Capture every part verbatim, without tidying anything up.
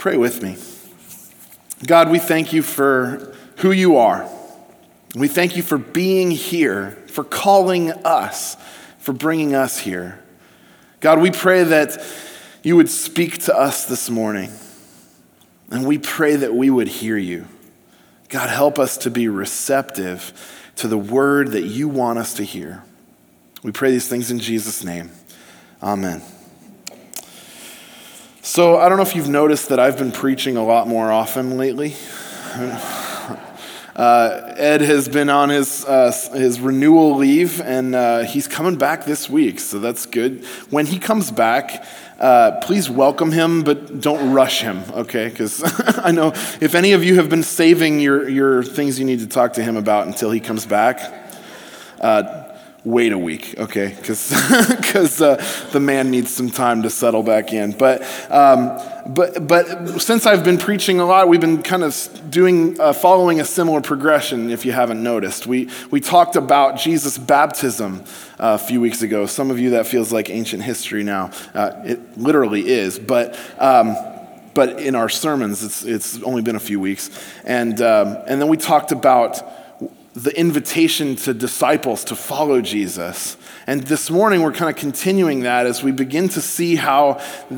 Pray with me. God, we thank you for who you are. We thank you for being here, for calling us, for bringing us here. God, we pray that you would speak to us this morning, and we pray that we would hear you. God, help us to be receptive to the word that you want us to hear. We pray these things in Jesus' name. Amen. So I don't know if you've noticed that I've been preaching a lot more often lately. Uh, Ed has been on his uh, his renewal leave, and uh, he's coming back this week, so that's good. When he comes back, uh, please welcome him, but don't rush him, okay? Because I know if any of you have been saving your, your things you need to talk to him about until he comes back, uh, wait a week, okay? Because because uh, the man needs some time to settle back in. But um, but but since I've been preaching a lot, we've been kind of doing uh, following a similar progression. If you haven't noticed, we we talked about Jesus' baptism uh, a few weeks ago. Some of you, that feels like ancient history now. Uh, it literally is, but. Um, but in our sermons, it's it's only been a few weeks, and um, and then we talked about the invitation to disciples to follow Jesus. And this morning we're kind of continuing that as we begin to see how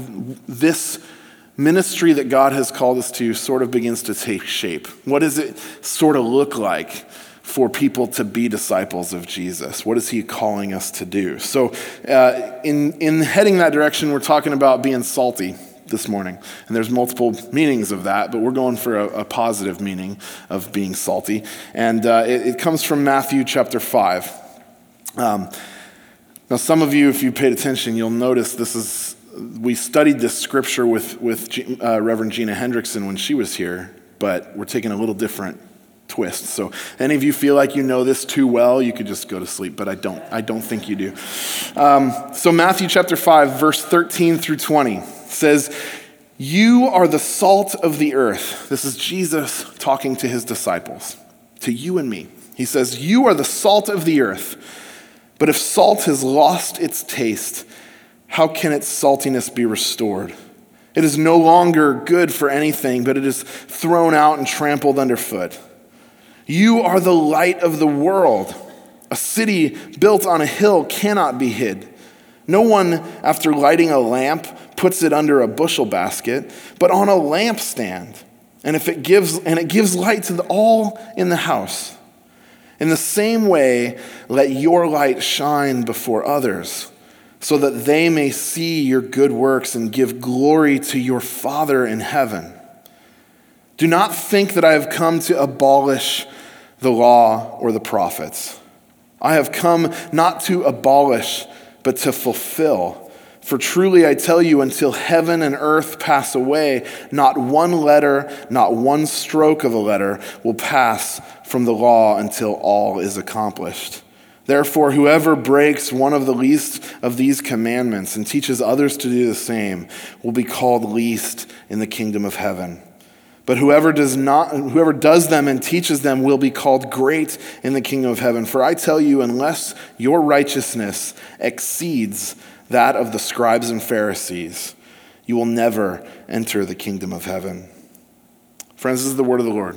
this ministry that God has called us to sort of begins to take shape. What does it sort of look like for people to be disciples of Jesus? What is he calling us to do? So uh, in, in heading that direction, we're talking about being salty this morning. And there's multiple meanings of that, but we're going for a, a positive meaning of being salty. And uh, it, it comes from Matthew chapter five. Um, now, some of you, if you paid attention, you'll notice this is, we studied this scripture with, with uh, Reverend Gina Hendrickson when she was here, but we're taking a little different twist. So any of you feel like you know this too well, you could just go to sleep, but I don't. I don't think you do. Um, so Matthew chapter five, verse thirteen through twenty. Says, you are the salt of the earth. This is Jesus talking to his disciples, to you and me. He says, you are the salt of the earth, but if salt has lost its taste, how can its saltiness be restored? It is no longer good for anything, but it is thrown out and trampled underfoot. You are the light of the world. A city built on a hill cannot be hid. No one, after lighting a lamp, puts it under a bushel basket, but on a lampstand, and if it gives and it gives light to the, all in the house. In the same way, let your light shine before others, so that they may see your good works and give glory to your Father in heaven. Do not think that I have come to abolish the law or the prophets. I have come not to abolish, but to fulfill. For truly I tell you, until heaven and earth pass away, not one letter, not one stroke of a letter will pass from the law until all is accomplished. Therefore, whoever breaks one of the least of these commandments and teaches others to do the same will be called least in the kingdom of heaven. But whoever does not, whoever does them and teaches them will be called great in the kingdom of heaven. For I tell you, unless your righteousness exceeds that of the scribes and Pharisees, you will never enter the kingdom of heaven. Friends, this is the word of the Lord.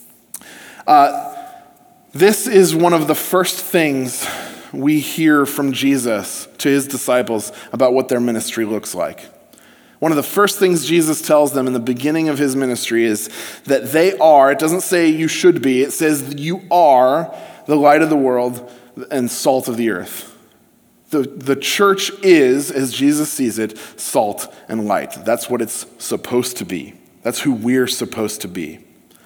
Uh, this is one of the first things we hear from Jesus to his disciples about what their ministry looks like. One of the first things Jesus tells them in the beginning of his ministry is that they are, it doesn't say you should be, it says you are the light of the world and salt of the earth. The, the church is, as Jesus sees it, salt and light. That's what it's supposed to be. That's who we're supposed to be.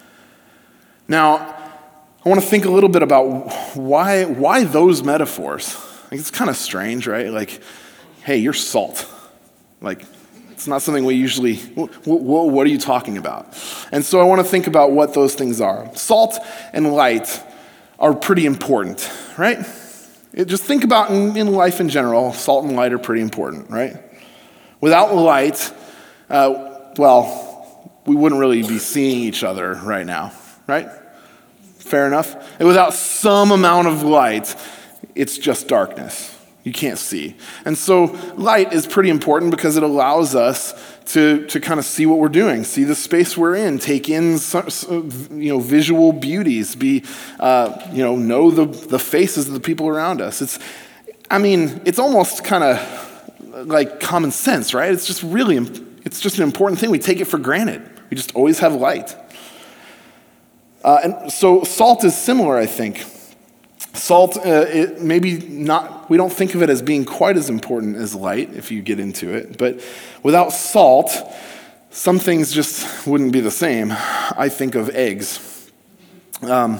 Now, I want to think a little bit about why, why those metaphors. Like, it's kind of strange, right? Like, hey, you're salt. Like, it's not something we usually, what are you talking about? And so I want to think about what those things are. Salt and light are pretty important, right? It, just think about in, in life in general, salt and light are pretty important, right? Without light, uh, well, we wouldn't really be seeing each other right now, right? Fair enough? And without some amount of light, it's just darkness. You can't see. And so light is pretty important because it allows us to, to kind of see what we're doing, see the space we're in, take in you know, visual beauties, be, uh, you know, know the, the faces of the people around us. It's, I mean, it's almost kind of like common sense, right? It's just really, it's just an important thing. We take it for granted. We just always have light. Uh, and so salt is similar, I think. Salt, uh, it maybe not, we don't think of it as being quite as important as light if you get into it, but without salt, some things just wouldn't be the same. I think of eggs. Um,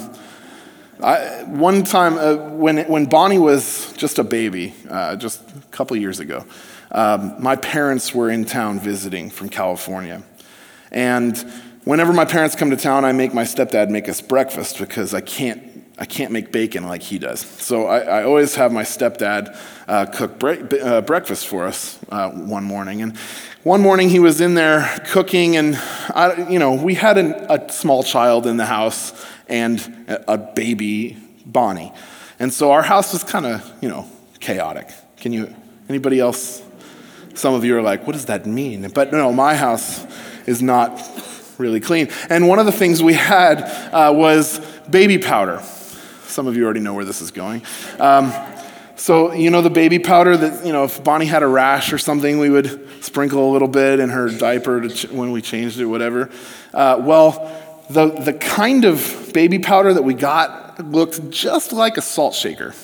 I, one time uh, when when Bonnie was just a baby, uh, just a couple years ago, um, my parents were in town visiting from California. And whenever my parents come to town, I make my stepdad make us breakfast because I can't I can't make bacon like he does. So I, I always have my stepdad uh, cook bre- uh, breakfast for us uh, one morning. And one morning he was in there cooking, and I, you know we had an, a small child in the house and a, a baby Bonnie, and so our house was kind of you know chaotic. Can you? Anybody else? Some of you are like, what does that mean? But no, my house is not really clean. And one of the things we had uh, was baby powder. Some of you already know where this is going. Um, so, you know the baby powder that, you know, if Bonnie had a rash or something, we would sprinkle a little bit in her diaper to ch- when we changed it, whatever. Uh, well, the, the kind of baby powder that we got looked just like a salt shaker.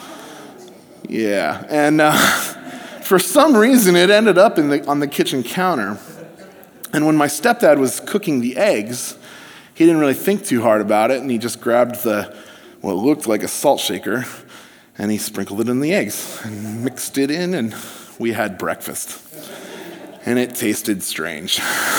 Yeah, and uh, for some reason, it ended up in the on the kitchen counter. And when my stepdad was cooking the eggs, he didn't really think too hard about it, and he just grabbed the what looked like a salt shaker, and he sprinkled it in the eggs and mixed it in, and we had breakfast. And it tasted strange.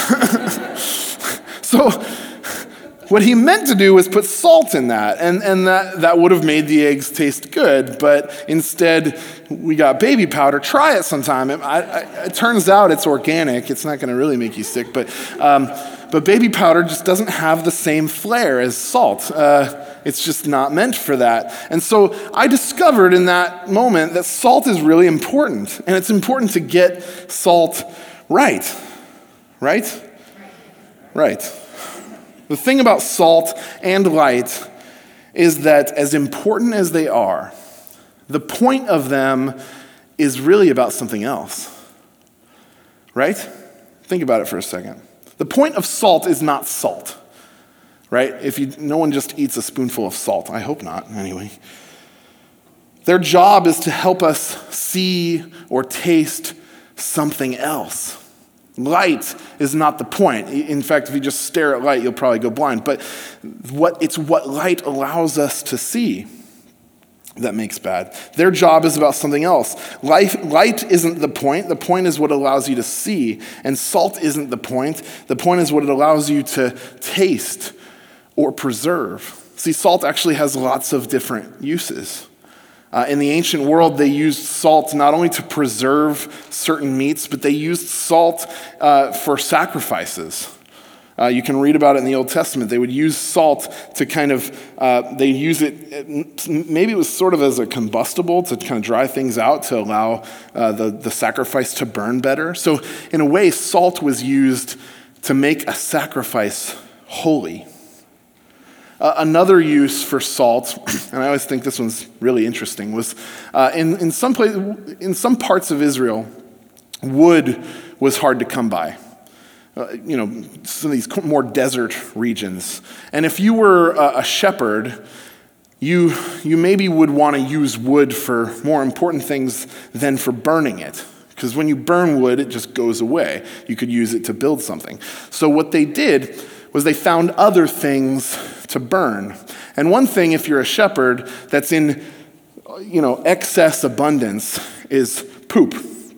So what he meant to do was put salt in that, and, and that, that would have made the eggs taste good, but instead we got baby powder. Try it sometime. It, I, I, it turns out it's organic. It's not going to really make you sick, but um, but baby powder just doesn't have the same flair as salt. Uh, it's just not meant for that. And so I discovered in that moment that salt is really important, and it's important to get salt right. Right? Right. The thing about salt and light is that as important as they are, the point of them is really about something else. Right? Think about it for a second. The point of salt is not salt. Right? If you, no one just eats a spoonful of salt. I hope not, anyway. Their job is to help us see or taste something else. Light is not the point. In fact, if you just stare at light, you'll probably go blind. But what it's what light allows us to see that makes bad. Their job is about something else. Light, light isn't the point. The point is what allows you to see. And salt isn't the point. The point is what it allows you to taste or preserve. See, salt actually has lots of different uses. Uh, in the ancient world, they used salt not only to preserve certain meats, but they used salt uh, for sacrifices. Uh, you can read about it in the Old Testament. They would use salt to kind of, uh, they use it, maybe it was sort of as a combustible to kind of dry things out to allow uh, the, the sacrifice to burn better. So in a way, salt was used to make a sacrifice holy. Uh, another use for salt, and I always think this one's really interesting, was uh, in, in, some place, in some parts of Israel, wood was hard to come by. Uh, you know, some of these more desert regions. And if you were a, a shepherd, you, you maybe would want to use wood for more important things than for burning it. Because when you burn wood, it just goes away. You could use it to build something. So what they did was they found other things to burn. And one thing, if you're a shepherd, that's in, you know, excess abundance is poop.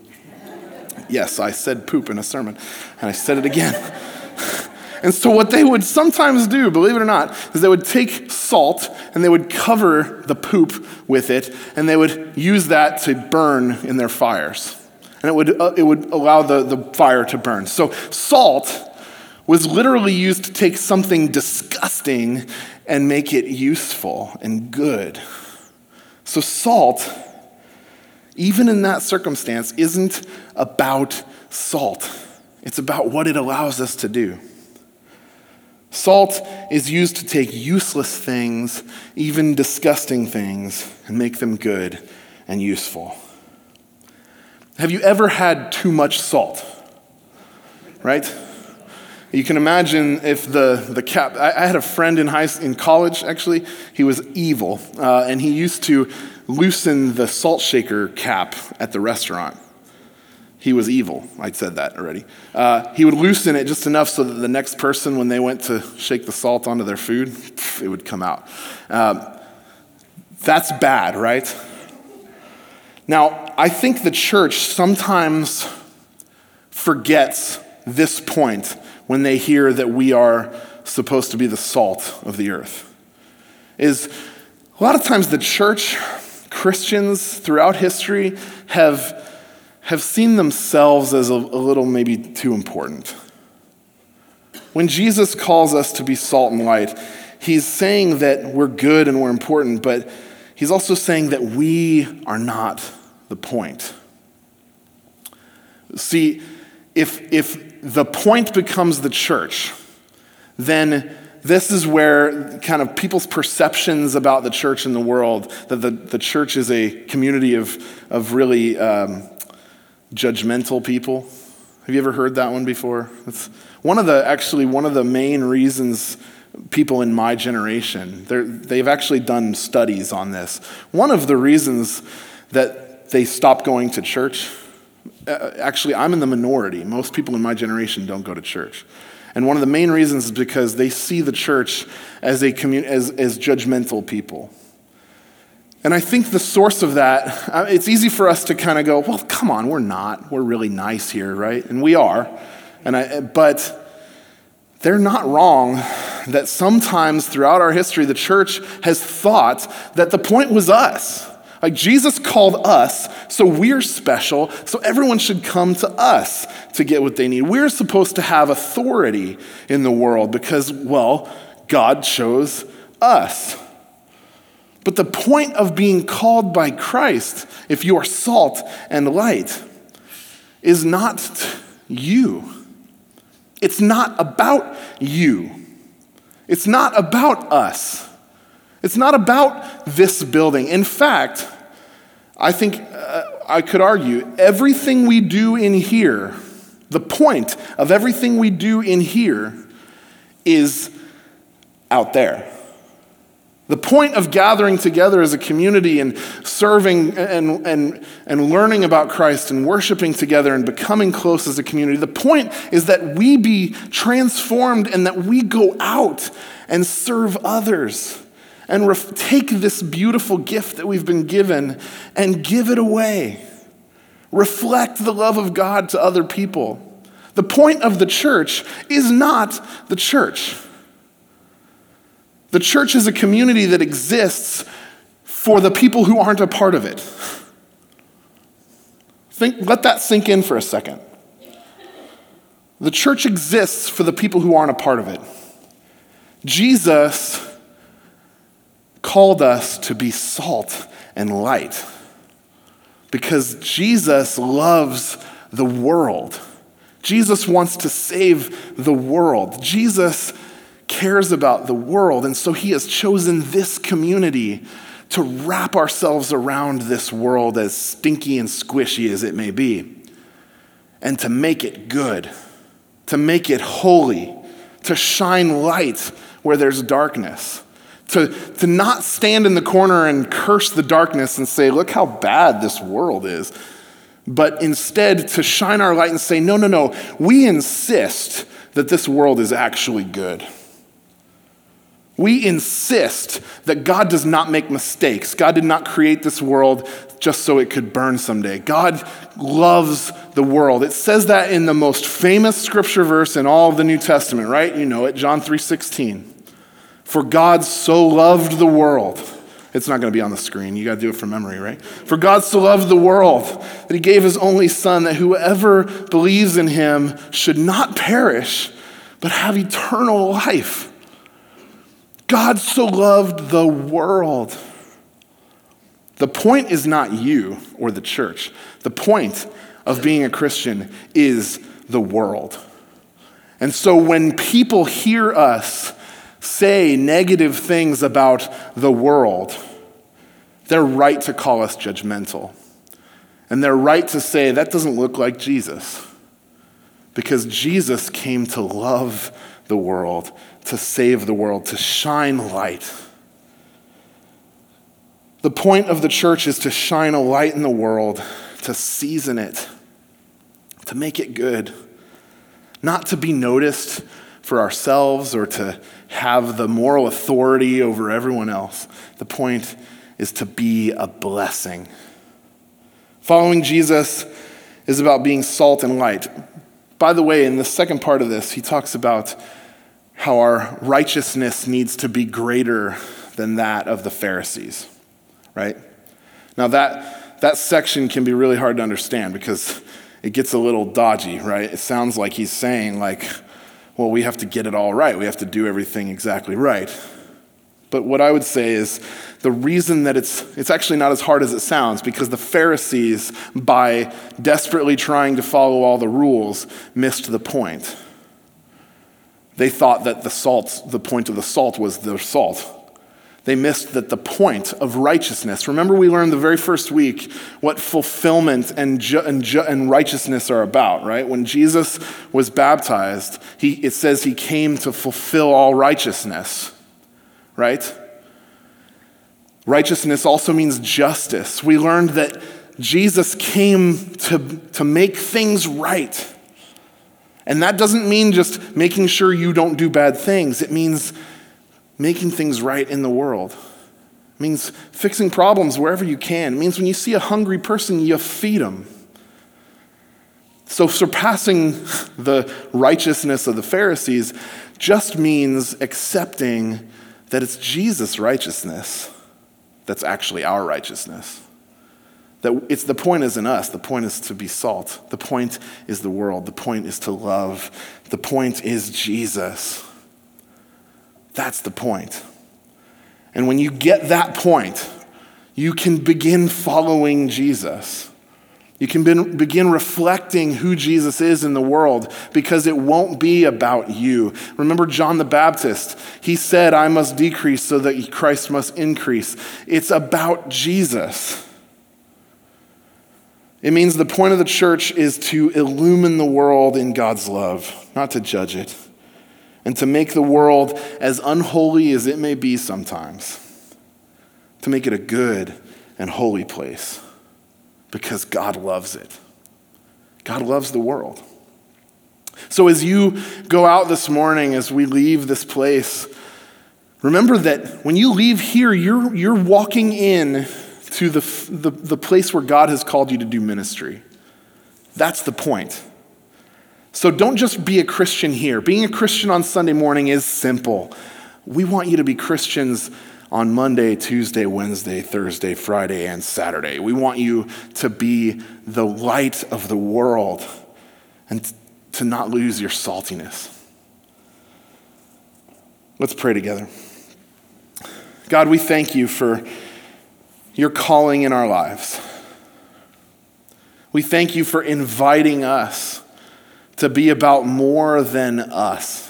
Yes, I said poop in a sermon, and I said it again. And so what they would sometimes do, believe it or not, is they would take salt and they would cover the poop with it, and they would use that to burn in their fires. And it would uh, it would allow the, the fire to burn. So salt was literally used to take something disgusting and make it useful and good. So salt, even in that circumstance, isn't about salt. It's about what it allows us to do. Salt is used to take useless things, even disgusting things, and make them good and useful. Have you ever had too much salt? Right? You can imagine if the, the cap, I, I had a friend in high in college, actually, he was evil, uh, and he used to loosen the salt shaker cap at the restaurant. He was evil. I said that already. Uh, he would loosen it just enough so that the next person, when they went to shake the salt onto their food, it would come out. Um, that's bad, right? Now, I think the church sometimes forgets this point when they hear that we are supposed to be the salt of the earth. Is a lot of times the church, Christians throughout history have have seen themselves as a, a little maybe too important. When Jesus calls us to be salt and light, he's saying that we're good and we're important, but he's also saying that we are not the point. See, if, if the point becomes the church, then this is where kind of people's perceptions about the church in the world, that the, the church is a community of, of really um, judgmental people. Have you ever heard that one before? It's one of the, actually one of the main reasons people in my generation, they've actually done studies on this. One of the reasons that they stop going to church, uh, actually I'm in the minority. Most people in my generation don't go to church. And one of the main reasons is because they see the church as a commun- as, as judgmental people. And I think the source of that, it's easy for us to kind of go, well, come on, we're not. We're really nice here, right? And we are. And I, but they're not wrong that sometimes throughout our history, the church has thought that the point was us. Like Jesus called us, so we're special, so everyone should come to us to get what they need. We're supposed to have authority in the world because, well, God chose us. But the point of being called by Christ, if you are salt and light, is not you. It's not about you. It's not about us. It's not about this building. In fact, I think uh, I could argue everything we do in here, the point of everything we do in here is out there. The point of gathering together as a community and serving and, and, and learning about Christ and worshiping together and becoming close as a community, the point is that we be transformed and that we go out and serve others and ref- take this beautiful gift that we've been given and give it away. Reflect the love of God to other people. The point of the church is not the church. The church is a community that exists for the people who aren't a part of it. Think, let that sink in for a second. The church exists for the people who aren't a part of it. Jesus called us to be salt and light because Jesus loves the world. Jesus wants to save the world. Jesus cares about the world, and so he has chosen this community to wrap ourselves around this world, as stinky and squishy as it may be, and to make it good, to make it holy, to shine light where there's darkness, to, to not stand in the corner and curse the darkness and say, look how bad this world is, but instead to shine our light and say, no, no, no, we insist that this world is actually good. We insist that God does not make mistakes. God did not create this world just so it could burn someday. God loves the world. It says that in the most famous scripture verse in all of the New Testament, right? You know it, John three sixteen. For God so loved the world. It's not going to be on the screen. You got to do it from memory, right? For God so loved the world that he gave his only son, that whoever believes in him should not perish, but have eternal life. God so loved the world. The point is not you or the church. The point of being a Christian is the world. And so when people hear us say negative things about the world, they're right to call us judgmental. And they're right to say, that doesn't look like Jesus. Because Jesus came to love the world, to save the world, to shine light. The point of the church is to shine a light in the world, to season it, to make it good. Not to be noticed for ourselves or to have the moral authority over everyone else. The point is to be a blessing. Following Jesus is about being salt and light. By the way, in the second part of this, he talks about how our righteousness needs to be greater than that of the Pharisees, right? Now that, that section can be really hard to understand because it gets a little dodgy, right? It sounds like he's saying like, well, we have to get it all right. We have to do everything exactly right. But what I would say is the reason that it's it's actually not as hard as it sounds, because the Pharisees, by desperately trying to follow all the rules, missed the point. They thought that the salt, the point of the salt was the salt. They missed that the point of righteousness. Remember, we learned the very first week what fulfillment and ju- and, ju- and righteousness are about, right? When Jesus was baptized, he it says he came to fulfill all righteousness, right? Righteousness also means justice. We learned that Jesus came to, to make things right. And that doesn't mean just making sure you don't do bad things. It means making things right in the world. It means fixing problems wherever you can. It means when you see a hungry person, you feed them. So surpassing the righteousness of the Pharisees just means accepting that it's Jesus' righteousness that's actually our righteousness. That it's the point isn't us. The point is to be salt. The point is the world. The point is to love. The point is Jesus. That's the point. And when you get that point, you can begin following Jesus. You can be, begin reflecting who Jesus is in the world, because it won't be about you. Remember John the Baptist. He said, I must decrease so that Christ must increase. It's about Jesus. It means the point of the church is to illumine the world in God's love, not to judge it, and to make the world as unholy as it may be sometimes, to make it a good and holy place, because God loves it. God loves the world. So as you go out this morning, as we leave this place, remember that when you leave here, you're, you're walking in to the, the, the place where God has called you to do ministry. That's the point. So don't just be a Christian here. Being a Christian on Sunday morning is simple. We want you to be Christians on Monday, Tuesday, Wednesday, Thursday, Friday, and Saturday. We want you to be the light of the world and to not lose your saltiness. Let's pray together. God, we thank you for your calling in our lives. We thank you for inviting us to be about more than us.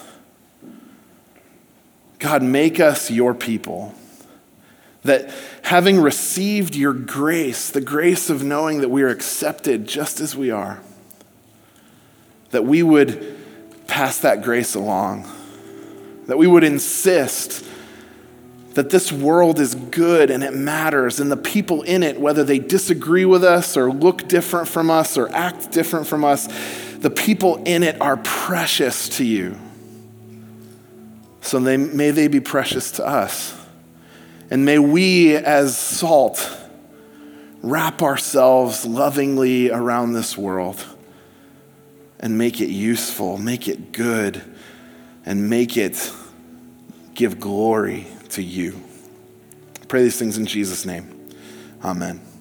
God, make us your people. That having received your grace, the grace of knowing that we are accepted just as we are, that we would pass that grace along. That we would insist that this world is good and it matters, and the people in it, whether they disagree with us or look different from us or act different from us, the people in it are precious to you. So they, may they be precious to us. And may we, as salt, wrap ourselves lovingly around this world and make it useful, make it good, and make it give glory to you. I pray these things in Jesus' name. Amen.